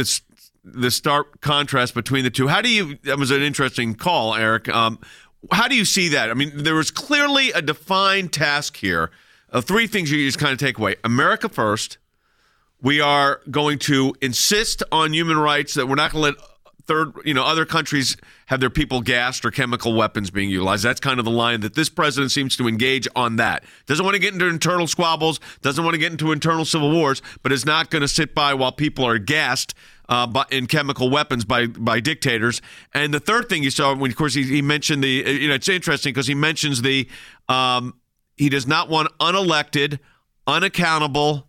the stark contrast between the two. That was an interesting call, Eric. How do you see that? I mean, there was clearly a defined task here of three things you just kind of take away. America first. We are going to insist on human rights, that we're not going to let other countries have their people gassed or chemical weapons being utilized. That's kind of the line that this president seems to engage on that. Doesn't want to get into internal squabbles, doesn't want to get into internal civil wars, but is not going to sit by while people are gassed in chemical weapons by dictators. And the third thing you saw, when of course he mentioned it's interesting because he mentions he does not want unelected, unaccountable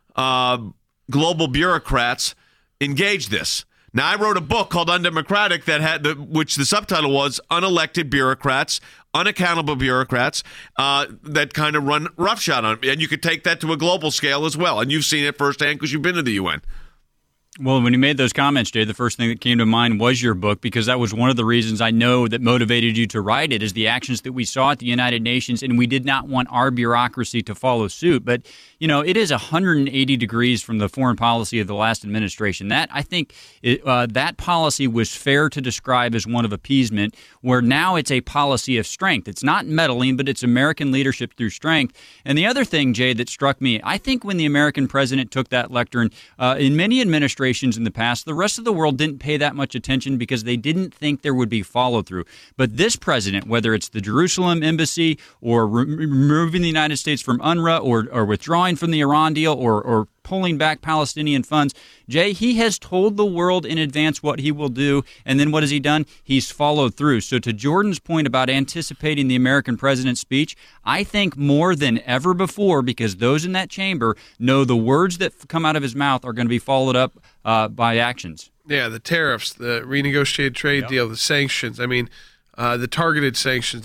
global bureaucrats engage this. Now, I wrote a book called Undemocratic which the subtitle was Unelected Bureaucrats, Unaccountable Bureaucrats that kind of run roughshod on it. And you could take that to a global scale as well. And you've seen it firsthand because you've been to the UN. Well, when you made those comments, Jay, the first thing that came to mind was your book, because that was one of the reasons I know that motivated you to write it, is the actions that we saw at the United Nations, and we did not want our bureaucracy to follow suit. But, it is 180 degrees from the foreign policy of the last administration. That, I think, that policy was fair to describe as one of appeasement, where now it's a policy of strength. It's not meddling, but it's American leadership through strength. And the other thing, Jay, that struck me, I think when the American president took that lectern, in many administrations in the past, the rest of the world didn't pay that much attention because they didn't think there would be follow-through. But this president, whether it's the Jerusalem embassy or removing the United States from UNRWA or withdrawing from the Iran deal or pulling back Palestinian funds, Jay, he has told the world in advance what he will do, and then what has he done? He's followed through. So to Jordan's point about anticipating the American president's speech, I think more than ever before, because those in that chamber know the words that come out of his mouth are going to be followed up by actions. Yeah, the tariffs, the renegotiated trade deal, the sanctions. I mean, the targeted sanctions,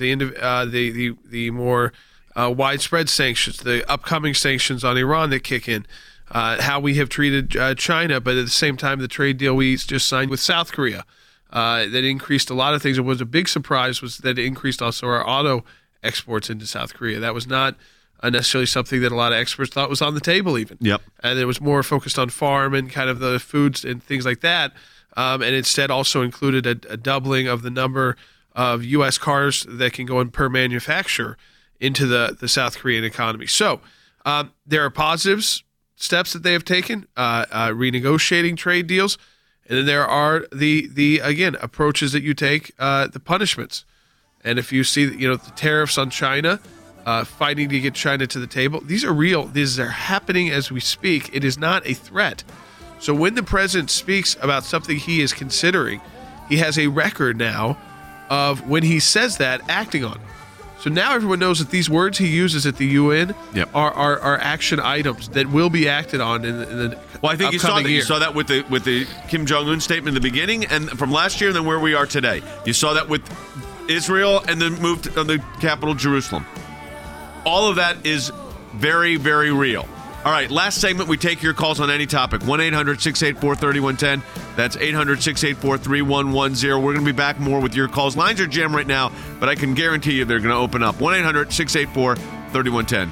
the more widespread sanctions, the upcoming sanctions on Iran that kick in. How we have treated China, but at the same time, the trade deal we just signed with South Korea that increased a lot of things. It was a big surprise was that it increased also our auto exports into South Korea. That was not necessarily something that a lot of experts thought was on the table even. Yep. And it was more focused on farm and kind of the foods and things like that. And instead also included a doubling of the number of U.S. cars that can go in per manufacturer into the South Korean economy. So there are positives, steps that they have taken, renegotiating trade deals, and then there are the again approaches that you take, the punishments. And if you see the tariffs on China, fighting to get China to the table, these are real. These are happening as we speak. It is not a threat. So when the president speaks about something he is considering, he has a record now of when he says that acting on it. So now everyone knows that these words he uses at the UN are action items that will be acted on in the Well, I think you saw that. You saw that with the Kim Jong-un statement in the beginning, and from last year, and then where we are today. You saw that with Israel, and then moved to the capital, Jerusalem. All of that is very, very real. All right, last segment, we take your calls on any topic. 1-800-684-3110. That's 800-684-3110. We're going to be back more with your calls. Lines are jammed right now, but I can guarantee you they're going to open up. 1-800-684-3110.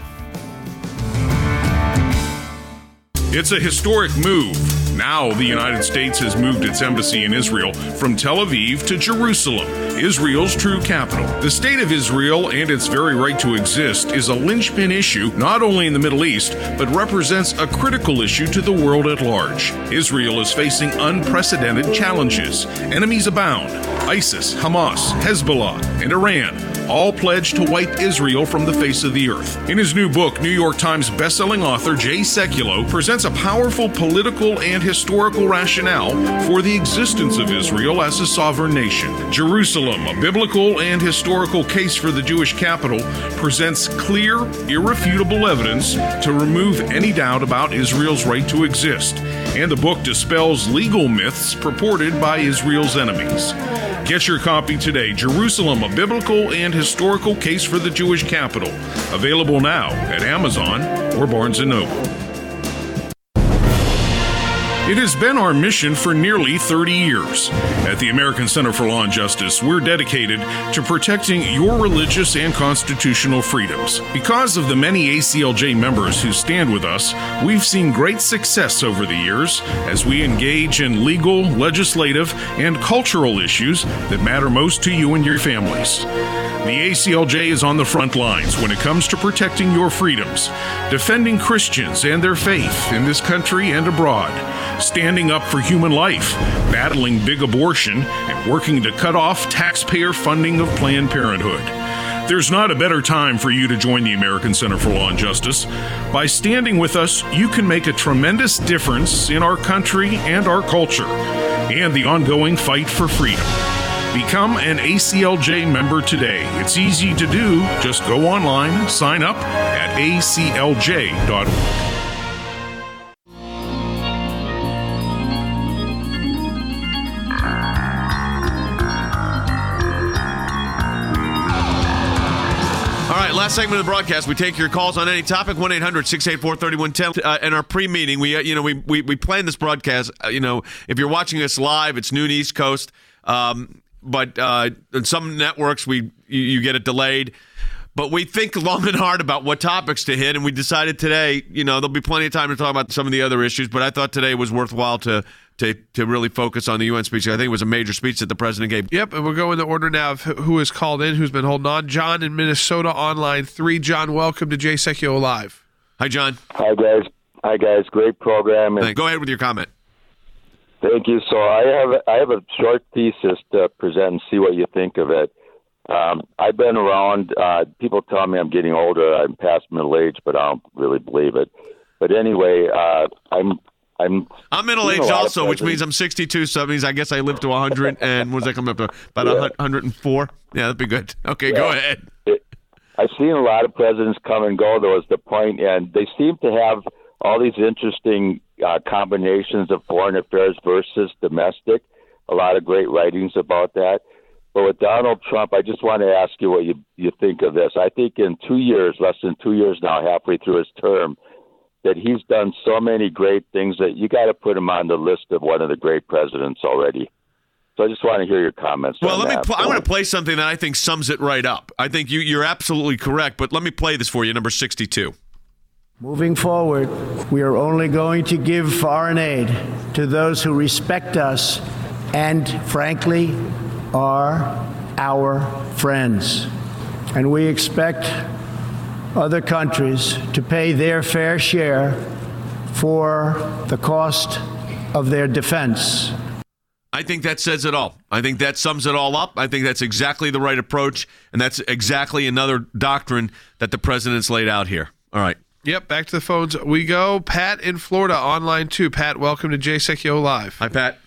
It's a historic move. Now the United States has moved its embassy in Israel from Tel Aviv to Jerusalem, Israel's true capital. The state of Israel and its very right to exist is a linchpin issue not only in the Middle East, but represents a critical issue to the world at large. Israel is facing unprecedented challenges. Enemies abound. ISIS, Hamas, Hezbollah, and Iran all pledged to wipe Israel from the face of the earth. In his new book, New York Times bestselling author Jay Sekulow presents a powerful political and historical rationale for the existence of Israel as a sovereign nation. Jerusalem, a biblical and historical case for the Jewish capital, presents clear, irrefutable evidence to remove any doubt about Israel's right to exist. And the book dispels legal myths purported by Israel's enemies. Get your copy today, Jerusalem, a biblical and historical case for the Jewish capital. Available now at Amazon or Barnes & Noble. It has been our mission for nearly 30 years. At the American Center for Law and Justice, we're dedicated to protecting your religious and constitutional freedoms. Because of the many ACLJ members who stand with us, we've seen great success over the years as we engage in legal, legislative, and cultural issues that matter most to you and your families. The ACLJ is on the front lines when it comes to protecting your freedoms, defending Christians and their faith in this country and abroad. standing up for human life, battling big abortion, and working to cut off taxpayer funding of Planned Parenthood. There's not a better time for you to join the American Center for Law and Justice. By standing with us, you can make a tremendous difference in our country and our culture, and the ongoing fight for freedom. Become an ACLJ member today. It's easy to do. Just go online, sign up at aclj.org. Last segment of the broadcast, we take your calls on any topic. 1-800-684-3110. In our pre-meeting, we plan this broadcast. If you're watching us live, it's noon East Coast. But in some networks, you get it delayed. But we think long and hard about what topics to hit, and we decided today, there'll be plenty of time to talk about some of the other issues. But I thought today was worthwhile to really focus on the UN speech. I think it was a major speech that the president gave. Yep, and we'll go in the order now of who has called in, who's been holding on. John in Minnesota on line 3. John, welcome to Jay Sekulow Live. Hi, John. Hi, guys. Great program. Go ahead with your comment. Thank you. So I have a short thesis to present and see what you think of it. I've been around. People tell me I'm getting older. I'm past middle age, but I don't really believe it. But anyway, I'm middle aged also, which means I'm 62. So that means I guess I live to 100. And what does that come up to? About 104. Yeah, that'd be good. Okay, Go ahead. I've seen a lot of presidents come and go. That was the point, and they seem to have all these interesting combinations of foreign affairs versus domestic. A lot of great writings about that. But with Donald Trump, I just want to ask you what you think of this. I think in 2 years, less than 2 years now, halfway through his term, that he's done so many great things that you got to put him on the list of one of the great presidents already. So I just want to hear your comments. Well, on that. I want to play something that I think sums it right up. I think you're absolutely correct, but let me play this for you, number 62. Moving forward, we are only going to give foreign aid to those who respect us and, frankly, are our friends. And we expect other countries to pay their fair share for the cost of their defense. I think that says it all. I think that sums it all up. I think that's exactly the right approach, and that's exactly another doctrine that the president's laid out here. All right. Yep, back to the phones we go. Pat in Florida on line 2. Pat, welcome to Jay Sekulow Live. Hi, Pat.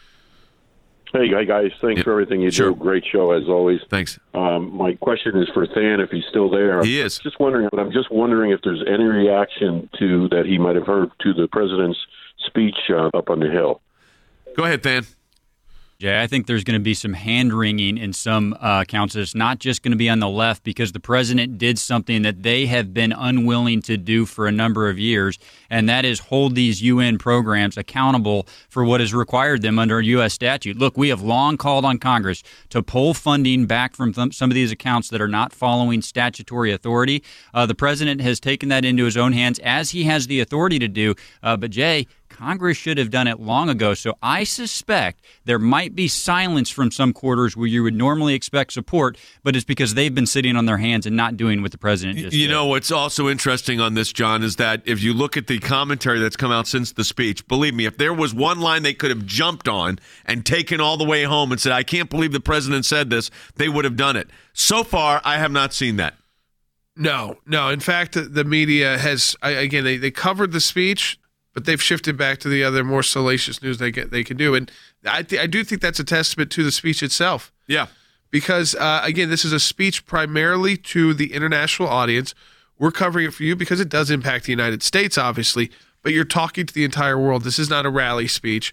Hey, guys. Thanks for everything you do. Great show, as always. Thanks. My question is for Than, if he's still there. He is. I'm just wondering if there's any reaction to that he might have heard to the president's speech up on the Hill. Go ahead, Than. Jay, I think there's going to be some hand-wringing in some accounts. It's not just going to be on the left because the president did something that they have been unwilling to do for a number of years, and that is hold these UN programs accountable for what is required them under U.S. statute. Look, we have long called on Congress to pull funding back from some of these accounts that are not following statutory authority. The president has taken that into his own hands, as he has the authority to do. But, Jay, Congress should have done it long ago. So I suspect there might be silence from some quarters where you would normally expect support, but it's because they've been sitting on their hands and not doing what the president just did. You know, what's also interesting on this, John, is that if you look at the commentary that's come out since the speech, believe me, if there was one line they could have jumped on and taken all the way home and said, I can't believe the president said this, they would have done it. So far, I have not seen that. No. In fact, the media has, again, they covered the speech, but they've shifted back to the other more salacious news they can do. And I do think that's a testament to the speech itself. Yeah. Because, again, this is a speech primarily to the international audience. We're covering it for you because it does impact the United States, obviously, but you're talking to the entire world. This is not a rally speech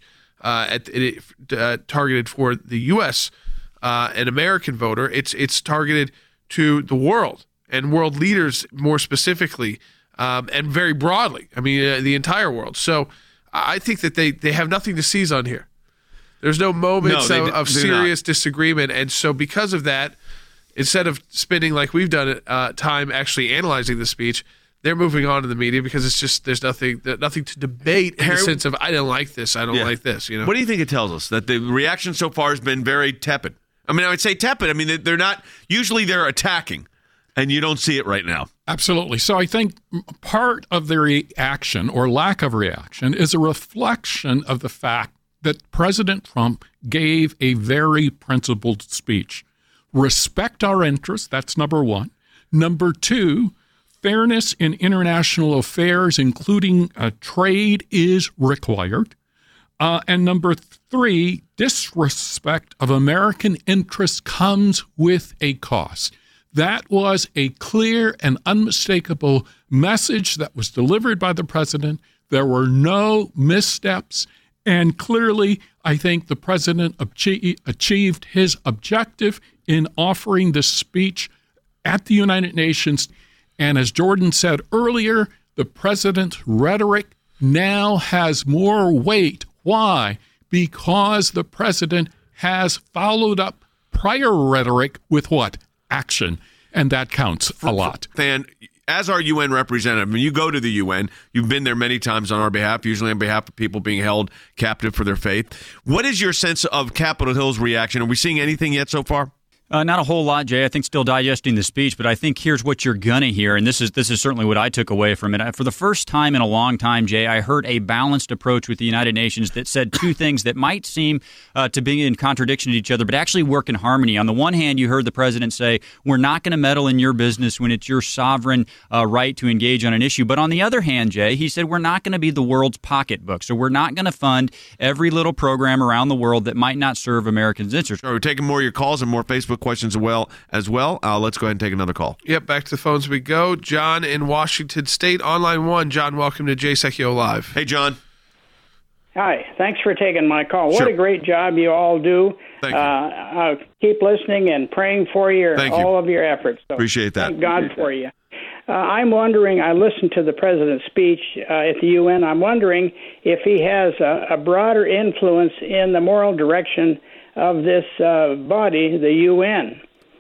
targeted for the U.S. An American voter. It's targeted to the world and world leaders more specifically. And very broadly, I mean, the entire world. So I think that they have nothing to seize on here. There's no moments of serious disagreement. And so because of that, instead of spending like we've done time actually analyzing the speech, they're moving on to the media because it's just there's nothing to debate in the sense of I don't like this, I don't like this. You know, what do you think it tells us? That the reaction so far has been very tepid. I mean, I would say tepid. I mean, they're not usually they're attacking. And you don't see it right now. Absolutely. So I think part of the reaction or lack of reaction is a reflection of the fact that President Trump gave a very principled speech. Respect our interests, that's number one. Number two, fairness in international affairs, including trade, is required. And number three, disrespect of American interests comes with a cost. That was a clear and unmistakable message that was delivered by the president. There were no missteps. And clearly, I think the president achieved his objective in offering this speech at the United Nations. And as Jordan said earlier, the president's rhetoric now has more weight. Why? Because the president has followed up prior rhetoric with what? Action. And that counts a lot. Than, as our UN representative, when you go to the UN, you've been there many times on our behalf, usually on behalf of people being held captive for their faith. What is your sense of Capitol Hill's reaction? Are we seeing anything yet so far? Not a whole lot, Jay. I think still digesting the speech, but I think here's what you're gonna hear, and this is certainly what I took away from it. For the first time in a long time, Jay, I heard a balanced approach with the United Nations that said two things that might seem to be in contradiction to each other, but actually work in harmony. On the one hand, you heard the president say, we're not going to meddle in your business when it's your sovereign right to engage on an issue. But on the other hand, Jay, he said, we're not going to be the world's pocketbook, so we're not going to fund every little program around the world that might not serve Americans' interests. We're taking more of your calls and more Facebook questions as well. Let's go ahead and take another call. Yep, back to the phones we go. John in Washington State on line one. John, welcome to Jay Sekulow Live. Hey, John. Hi. Thanks for taking my call. What Sure. a great job you all do. Thank you. I'll keep listening and praying for you, Thank you. all of your efforts. So Appreciate that. Thank God for you. I'm wondering, I listened to the president's speech at the UN. I'm wondering if he has a broader influence in the moral direction of this body, the UN.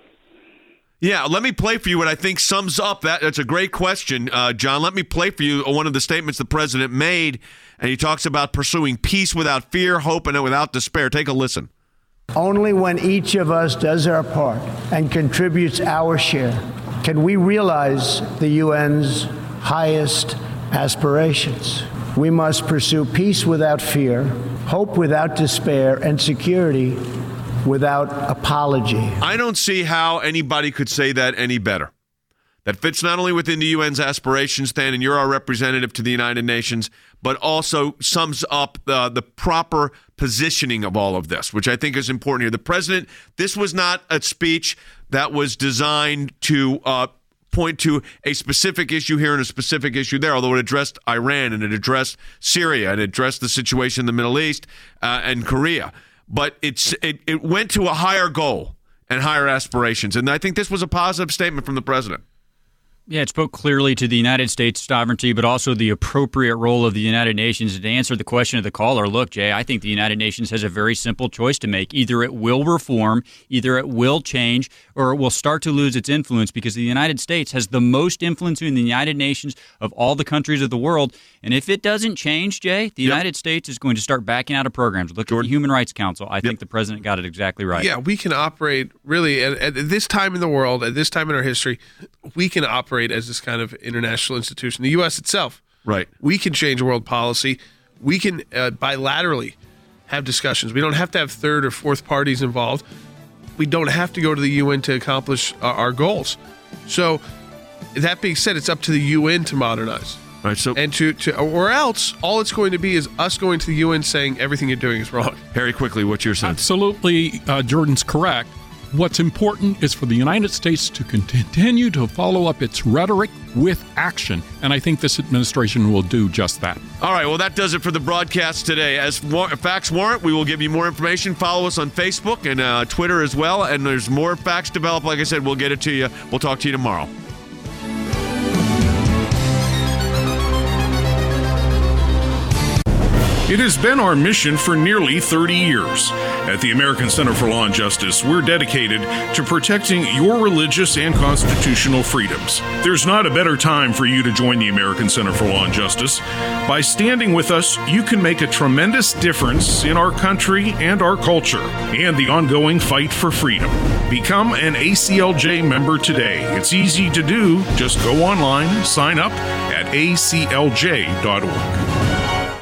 Yeah, let me play for you what I think sums up that. That's a great question, John. Let me play for you one of the statements the president made, and he talks about pursuing peace without fear, hope, and without despair. Take a listen. Only when each of us does our part and contributes our share can we realize the UN's highest aspirations. We must pursue peace without fear, hope without despair, and security without apology. I don't see how anybody could say that any better. That fits not only within the UN's aspirations, Stan, and you're our representative to the United Nations, but also sums up the proper positioning of all of this, which I think is important here. The president, this was not a speech that was designed to point to a specific issue here and a specific issue there, although it addressed Iran and it addressed Syria and it addressed the situation in the Middle East and Korea. But it went to a higher goal and higher aspirations. And I think this was a positive statement from the president. Yeah, it spoke clearly to the United States sovereignty, but also the appropriate role of the United Nations. To answer the question of the caller, look, Jay, I think the United Nations has a very simple choice to make. Either it will reform, either it will change, or it will start to lose its influence, because the United States has the most influence in the United Nations of all the countries of the world. And if it doesn't change, Jay, the United States is going to start backing out of programs. Look at the Human Rights Council. I think the president got it exactly right. Yeah, we can operate really at this time in the world, at this time in our history, we can operate as this kind of international institution. The U.S. itself, right? We can change world policy. We can bilaterally have discussions. We don't have to have third or fourth parties involved. We don't have to go to the UN to accomplish our goals. So, that being said, it's up to the UN to modernize. Right, so and or else all it's going to be is us going to the UN saying everything you're doing is wrong. Harry, quickly, what's your sense? Absolutely, Jordan's correct. What's important is for the United States to continue to follow up its rhetoric with action, and I think this administration will do just that. All right, well, that does it for the broadcast today. As facts warrant, we will give you more information. Follow us on Facebook and Twitter as well, and there's more facts develop. Like I said, we'll get it to you. We'll talk to you tomorrow. It has been our mission for nearly 30 years. At the American Center for Law and Justice, we're dedicated to protecting your religious and constitutional freedoms. There's not a better time for you to join the American Center for Law and Justice. By standing with us, you can make a tremendous difference in our country and our culture and the ongoing fight for freedom. Become an ACLJ member today. It's easy to do. Just go online, sign up at aclj.org.